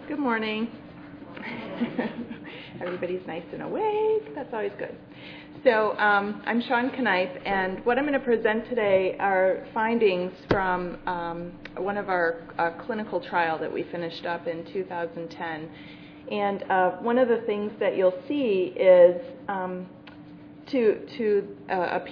Good morning. Everybody's nice and awake. That's always good. So I'm Shawn Knipe, and what I'm going to present today are findings from one of our clinical trial that we finished up in 2010. And one of the things that you'll see is a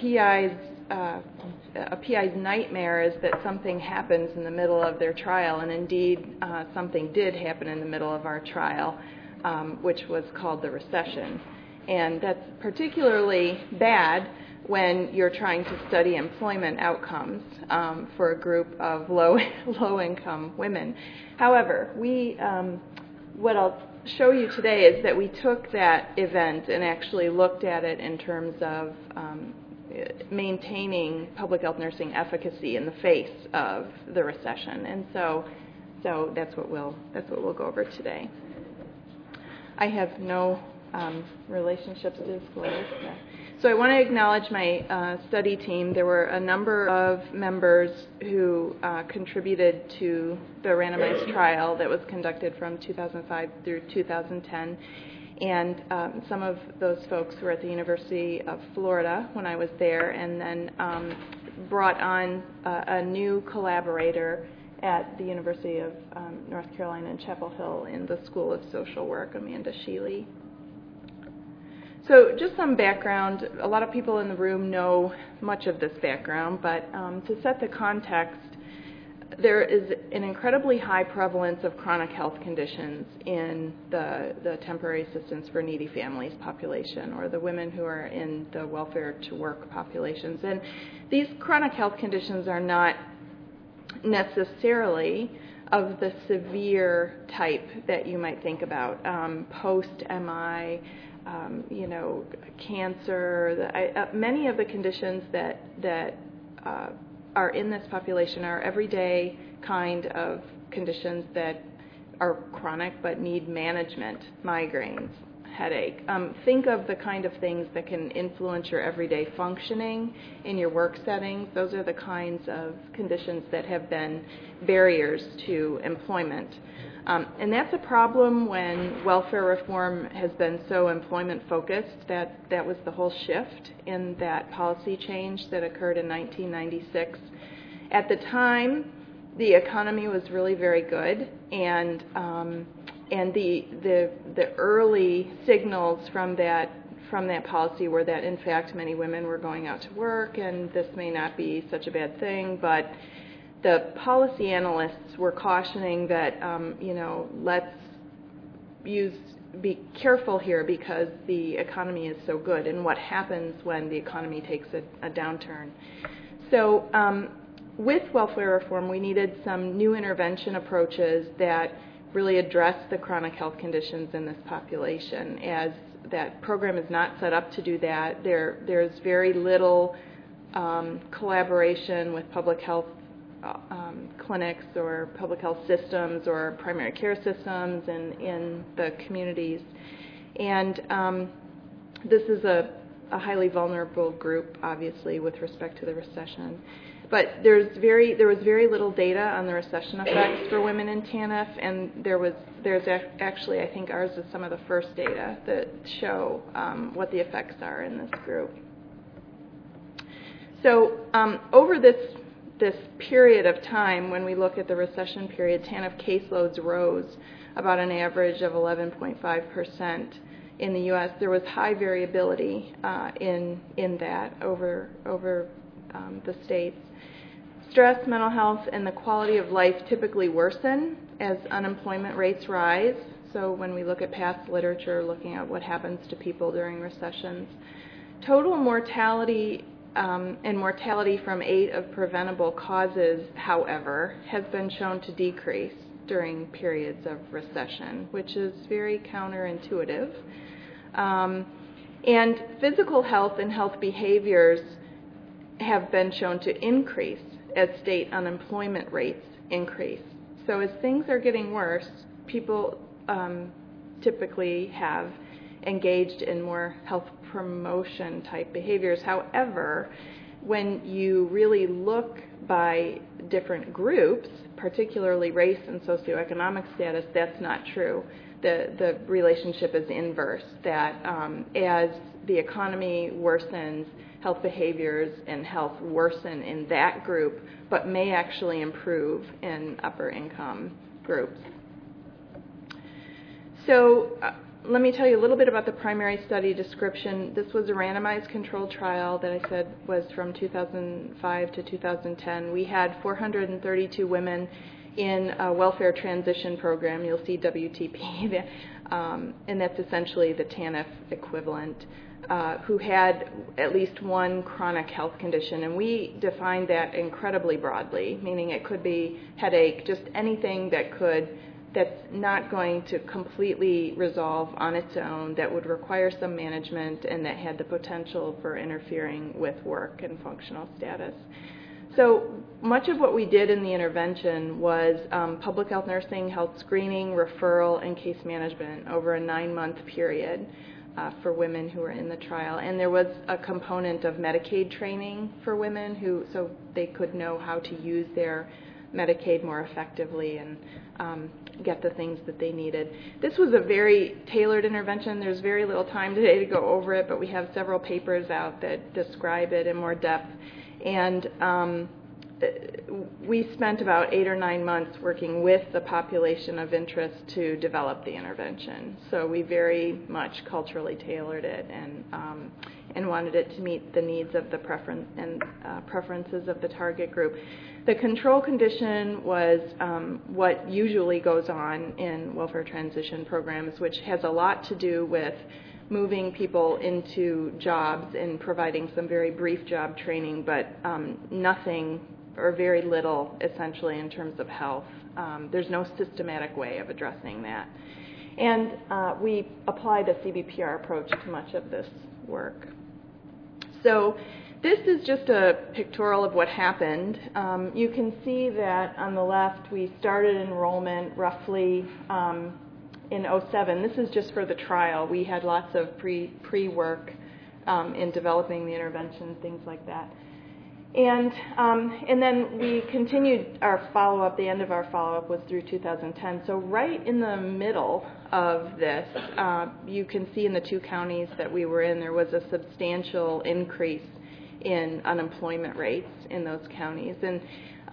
PI's nightmare is that something happens in the middle of their trial, and indeed something did happen in the middle of our trial, which was called the recession. And that's particularly bad when you're trying to study employment outcomes for a group of low-income women. However, what I'll show you today is that we took that event and actually looked at it in terms of maintaining public health nursing efficacy in the face of the recession, and so that's what we'll go over today. I have no relationships to disclose. So I want to acknowledge my study team. There were a number of members who contributed to the randomized trial that was conducted from 2005 through 2010. And some of those folks were at the University of Florida when I was there, and then brought on a new collaborator at the University of North Carolina in Chapel Hill in the School of Social Work, Amanda Sheely. So just some background. A lot of people in the room know much of this background, but to set the context, there is an incredibly high prevalence of chronic health conditions in the temporary assistance for needy families population, or the women who are in the welfare to work populations. And these chronic health conditions are not necessarily of the severe type that you might think about, post-MI, cancer. Many of the conditions that are in this population are everyday kind of conditions that are chronic but need management: migraines, headache. Think of the kind of things that can influence your everyday functioning in your work settings. Those are the kinds of conditions that have been barriers to employment. And that's a problem when welfare reform has been so employment focused. That was the whole shift in that policy change that occurred in 1996. At the time, the economy was really very good, and the early signals from that policy were that in fact many women were going out to work, and this may not be such a bad thing, but the policy analysts were cautioning that, let's be careful here because the economy is so good, and what happens when the economy takes a downturn. So with welfare reform, we needed some new intervention approaches that really address the chronic health conditions in this population. As that program is not set up to do that, there's very little collaboration with public health clinics or public health systems or primary care systems in the communities. And this is a highly vulnerable group, obviously, with respect to the recession. But there was very little data on the recession effects for women in TANF, and there's actually, I think ours is some of the first data that show what the effects are in this group. So over this period of time, when we look at the recession period, TANF caseloads rose about an average of 11.5% in the U.S. There was high variability in that over the states. Stress, mental health, and the quality of life typically worsen as unemployment rates rise. So when we look at past literature looking at what happens to people during recessions, total mortality and mortality from 8 of preventable causes, however, has been shown to decrease during periods of recession, which is very counterintuitive. And physical health and health behaviors have been shown to increase as state unemployment rates increase. So as things are getting worse, people typically have engaged in more health promotion type behaviors. However, when you really look by different groups, particularly race and socioeconomic status, that's not true. The relationship is inverse, that as the economy worsens, health behaviors and health worsen in that group, but may actually improve in upper income groups. So let me tell you a little bit about the primary study description. This was a randomized controlled trial that I said was from 2005 to 2010. We had 432 women in a welfare transition program. You'll see WTP there, and that's essentially the TANF equivalent, who had at least one chronic health condition. And we defined that incredibly broadly, meaning it could be headache, just anything that's not going to completely resolve on its own, that would require some management, and that had the potential for interfering with work and functional status. So much of what we did in the intervention was public health nursing, health screening, referral, and case management over a 9-month period for women who were in the trial. And there was a component of Medicaid training for women so they could know how to use their Medicaid more effectively and get the things that they needed. This was a very tailored intervention. There's very little time today to go over it, but we have several papers out that describe it in more depth. And we spent about 8 or 9 months working with the population of interest to develop the intervention. So we very much culturally tailored it and wanted it to meet the needs of the preferences of the target group. The control condition was what usually goes on in welfare transition programs, which has a lot to do with moving people into jobs and providing some very brief job training, but nothing or very little essentially in terms of health. There's no systematic way of addressing that. And we applied a CBPR approach to much of this work. So this is just a pictorial of what happened. You can see that on the left we started enrollment roughly in 2007. This is just for the trial. We had lots of pre-work in developing the intervention, things like that. And then we continued our follow-up. The end of our follow-up was through 2010. So right in the middle of this, you can see in the 2 counties that we were in, there was a substantial increase in unemployment rates in those counties. And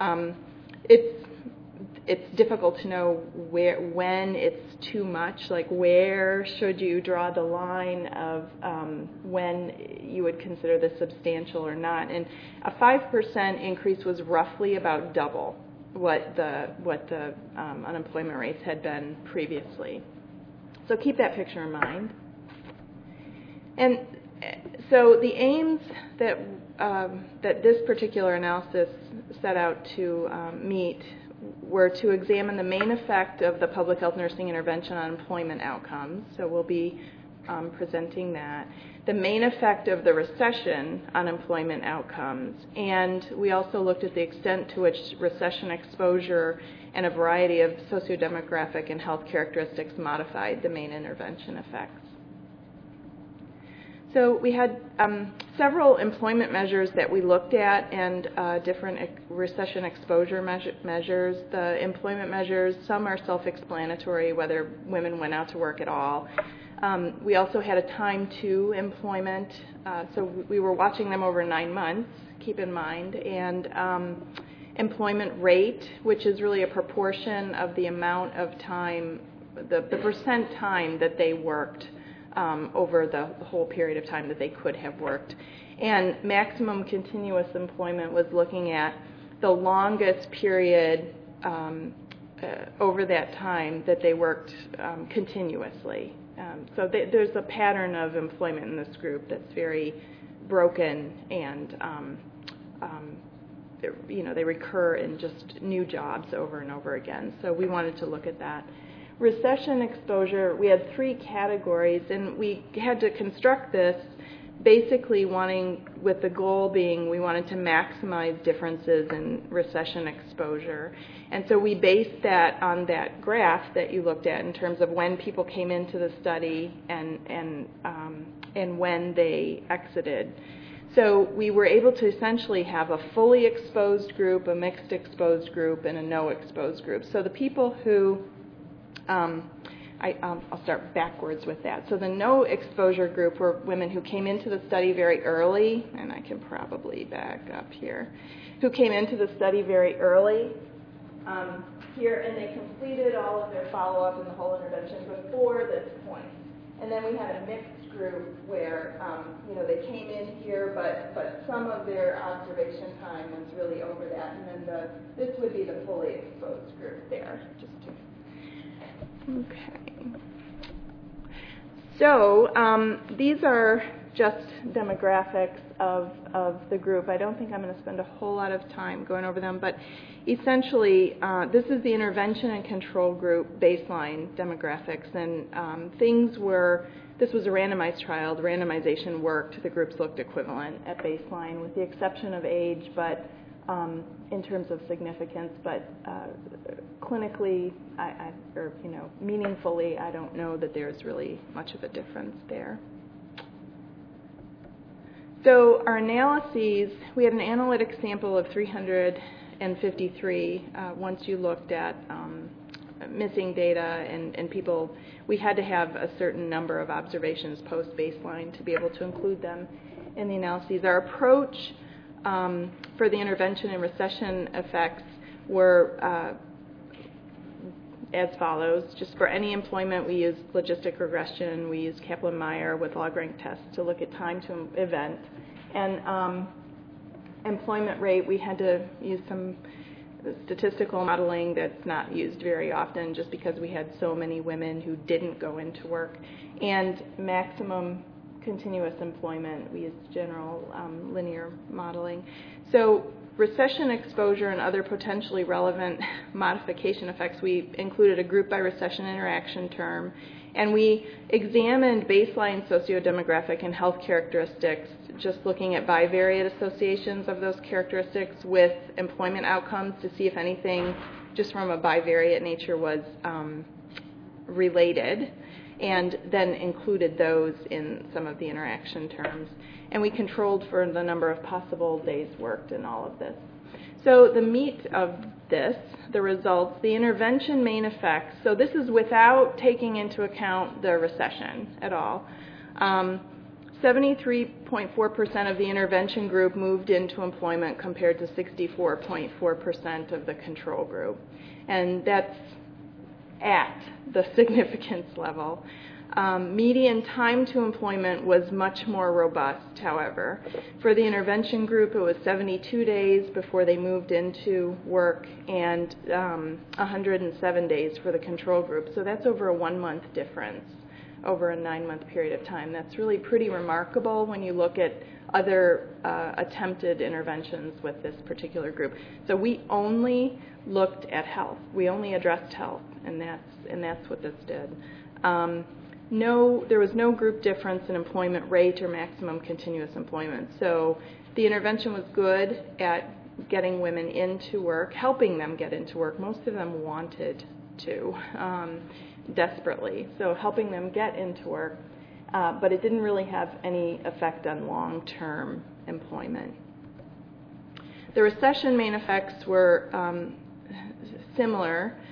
it's difficult to know when it's too much, like where should you draw the line of when you would consider this substantial or not. And a 5% increase was roughly about double what the unemployment rates had been previously. So keep that picture in mind. And so the aims that this particular analysis set out to meet were to examine the main effect of the public health nursing intervention on employment outcomes. So we'll be presenting that. The main effect of the recession on employment outcomes. And we also looked at the extent to which recession exposure and a variety of sociodemographic and health characteristics modified the main intervention effects. So we had several employment measures that we looked at and different recession exposure measures. The employment measures, some are self-explanatory, whether women went out to work at all. We also had a time to employment, so we were watching them over 9 months, keep in mind, and employment rate, which is really a proportion of the amount of time, the percent time that they worked over the whole period of time that they could have worked. And maximum continuous employment was looking at the longest period over that time that they worked continuously. So there's a pattern of employment in this group that's very broken, and they recur in just new jobs over and over again. So we wanted to look at that. Recession exposure, we had 3 categories, and we had to construct this basically with the goal being we wanted to maximize differences in recession exposure. And so we based that on that graph that you looked at in terms of when people came into the study and when they exited. So we were able to essentially have a fully exposed group, a mixed exposed group, and a no exposed group. So the people who, I'll start backwards with that. So the no exposure group were women who came into the study very early, and I can probably back up here, who came into the study very early here, and they completed all of their follow-up and the whole intervention before this point. And then we had a mixed group where, they came in here, but some of their observation time was really over that. And then this would be the fully exposed group there. Okay. So these are just demographics of the group. I don't think I'm going to spend a whole lot of time going over them, but essentially this is the intervention and control group baseline demographics, and this was a randomized trial. The randomization worked. The groups looked equivalent at baseline with the exception of age, but in terms of significance, but clinically, meaningfully, I don't know that there's really much of a difference there. So our analyses, we had an analytic sample of 353 once you looked at missing data and people. We had to have a certain number of observations post-baseline to be able to include them in the analyses. Our approach for the intervention and recession effects were as follows. Just for any employment, we used logistic regression. We used Kaplan-Meier with log-rank tests to look at time to event. And employment rate, we had to use some statistical modeling that's not used very often just because we had so many women who didn't go into work. And maximum continuous employment, we used general linear modeling. So recession exposure and other potentially relevant modification effects, we included a group by recession interaction term, and we examined baseline sociodemographic and health characteristics, just looking at bivariate associations of those characteristics with employment outcomes to see if anything just from a bivariate nature was related, and then included those in some of the interaction terms. And we controlled for the number of possible days worked in all of this. So the meat of this, the results, the intervention main effects, so this is without taking into account the recession at all. 73.4% of the intervention group moved into employment compared to 64.4% of the control group. And that's at the significance level. Median time to employment was much more robust, however. For the intervention group, it was 72 days before they moved into work and 107 days for the control group. So that's over a 1-month difference over a 9-month period of time. That's really pretty remarkable when you look at other attempted interventions with this particular group. So we only looked at health. We only addressed health, and that's what this did. There was no group difference in employment rate or maximum continuous employment. So the intervention was good at getting women into work, helping them get into work. Most of them wanted to desperately, so helping them get into work, but it didn't really have any effect on long-term employment. The recession main effects were similar.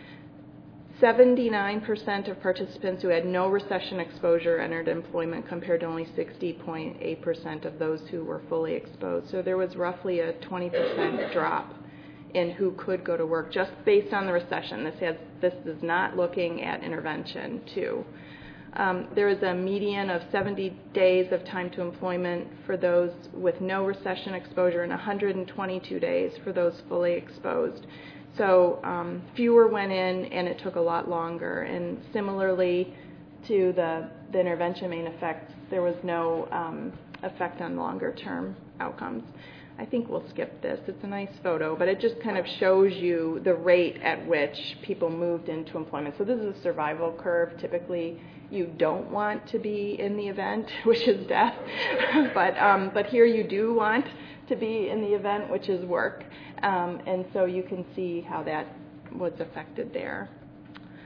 79% of participants who had no recession exposure entered employment compared to only 60.8% of those who were fully exposed. So there was roughly a 20% drop in who could go to work just based on the recession. This is not looking at intervention too. There was a median of 70 days of time to employment for those with no recession exposure and 122 days for those fully exposed. So fewer went in, and it took a lot longer. And similarly to the intervention main effects, there was no effect on longer-term outcomes. I think we'll skip this. It's a nice photo, but it just kind of shows you the rate at which people moved into employment. So this is a survival curve. Typically, you don't want to be in the event, which is death, but here you do want to be in the event, which is work. And so you can see how that was affected there.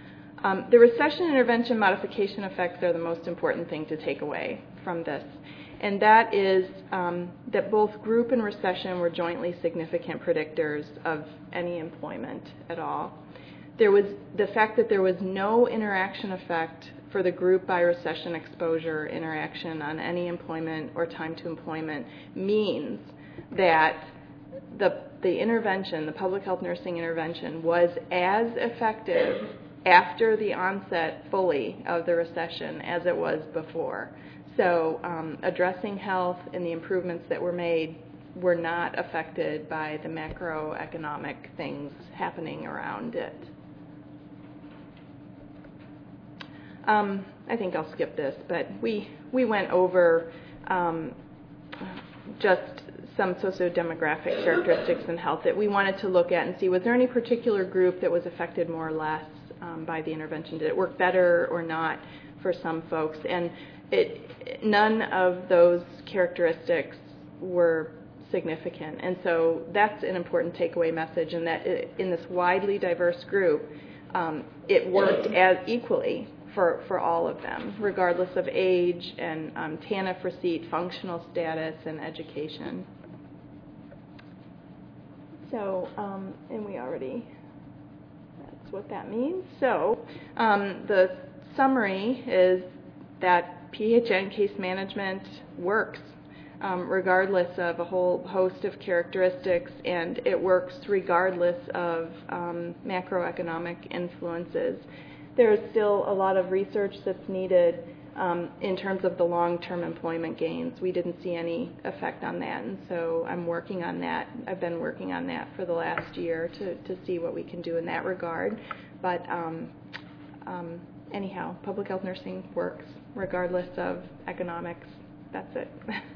The recession intervention modification effects are the most important thing to take away from this. and that is that both group and recession were jointly significant predictors of any employment at all. There was the fact that there was no interaction effect for the group by recession exposure interaction on any employment or time to employment means that the intervention, the public health nursing intervention, was as effective after the onset fully of the recession as it was before. So addressing health and the improvements that were made were not affected by the macroeconomic things happening around it. I think I'll skip this, but we went over just some socio-demographic characteristics in health that we wanted to look at and see, was there any particular group that was affected more or less by the intervention? Did it work better or not for some folks? And none of those characteristics were significant. And so that's an important takeaway message, in that in this widely diverse group, it worked as equally for all of them, regardless of age and TANF receipt, functional status, and education. So, and we already, that's what that means. So, the summary is that PHN case management works regardless of a whole host of characteristics, and it works regardless of macroeconomic influences. There's still a lot of research that's needed in terms of the long-term employment gains. We didn't see any effect on that, and so I'm working on that. I've been working on that for the last year to see what we can do in that regard. But anyhow, public health nursing works regardless of economics. That's it.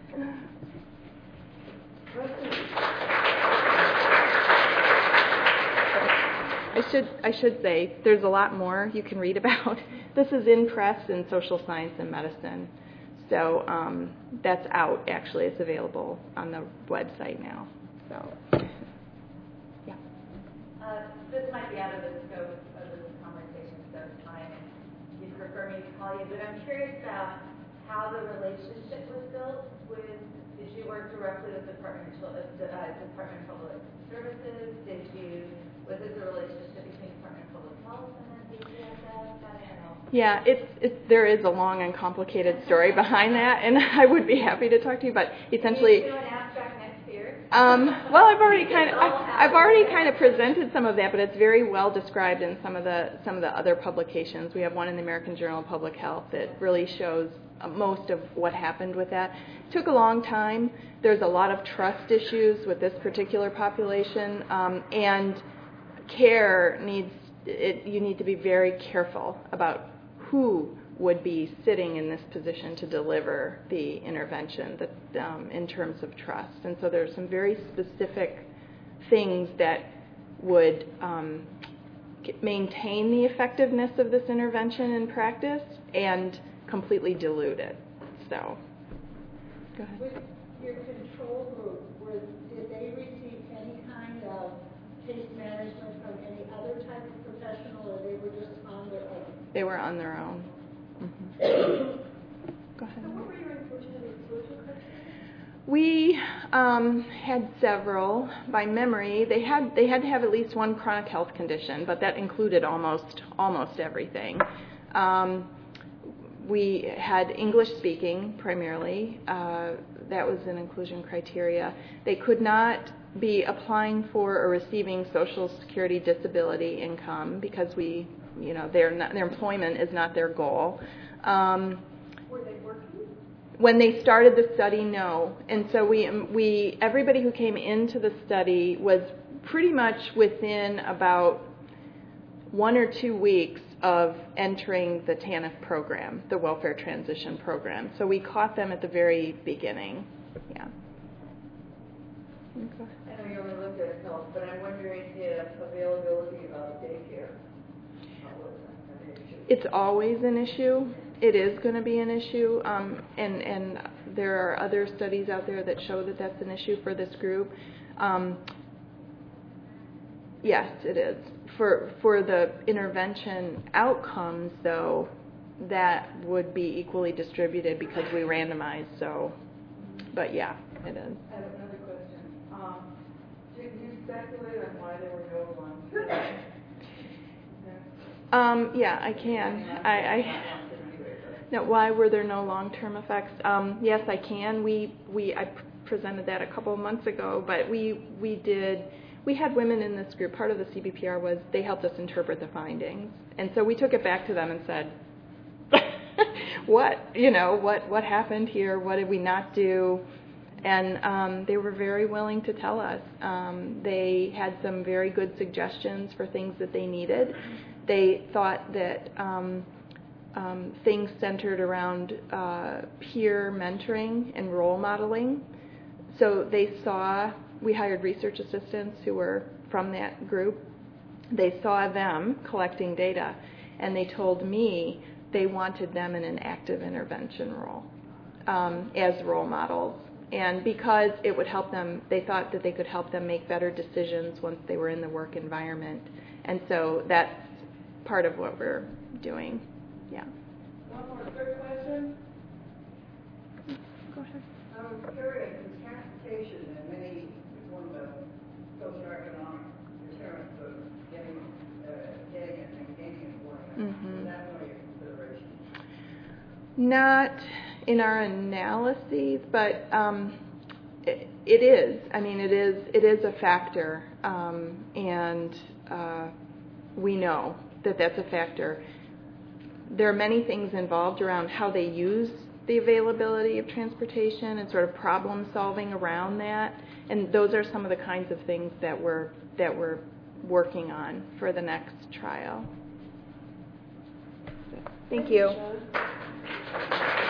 I should say there's a lot more you can read about. This is in press in Social Science and Medicine. So that's out, actually. It's available on the website now. So, yeah. This might be out of the scope of this conversation, so it's fine if you'd prefer me to call you, but I'm curious about how the relationship was built with, did you work directly with Department of Public Services? Was it the relationship between Department of Public Health and then DCSS? Yeah, there is a long and complicated story behind that, and I would be happy to talk to you, but essentially... Can you do an abstract next year? Well, I've already kind of presented some of that, but it's very well described in some of the other publications. We have one in the American Journal of Public Health that really shows most of what happened with that. It took a long time. There's a lot of trust issues with this particular population, and care you need to be very careful about who would be sitting in this position to deliver the intervention in terms of trust. And so there are some very specific things that would maintain the effectiveness of this intervention in practice and completely dilute it. So, go ahead. With your control group, did they receive any kind of case management from any other type of professional, or they were just on their own? They were on their own. Mm-hmm. Go ahead. So what were your inclusion and exclusion criteria? We had several. By memory, they had to have at least one chronic health condition, but that included almost everything. We had English speaking primarily. That was an inclusion criteria. They could not be applying for or receiving Social Security disability income because their employment is not their goal. Were they working? When they started the study, no. And so everybody who came into the study was pretty much within about 1 or 2 weeks of entering the TANF program, the Welfare Transition Program. So we caught them at the very beginning. Yeah. I know you only looked at health, but I'm wondering if availability of daycare was an issue. It's always an issue. It is going to be an issue, and there are other studies out there that show that that's an issue for this group. Yes, it is. For the intervention outcomes, though, that would be equally distributed because we randomized so But yeah, it is. I have another question. Did you speculate on why there were no long-term? Yeah, I can. Now, why were there no long-term effects? Yes, I can. I presented that a couple of months ago, but we had women in this group. Part of the CBPR was they helped us interpret the findings, and so we took it back to them and said, what happened here? What did we not do? And they were very willing to tell us. They had some very good suggestions for things that they needed. They thought that things centered around peer mentoring and role modeling. So we hired research assistants who were from that group. They saw them collecting data, and they told me they wanted them in an active intervention role as role models. And because it would help them, they thought that they could help them make better decisions once they were in the work environment. And so that's part of what we're doing. Yeah. One more third question. Go ahead. I was curious, is transportation and many is one of the socioeconomic deterrents of getting it and maintaining employment. Is that one of your considerations? Not in our analyses, but it is. I mean, it is a factor, and we know that that's a factor. There are many things involved around how they use the availability of transportation and sort of problem solving around that, and those are some of the kinds of things that we're working on for the next trial. Thank you.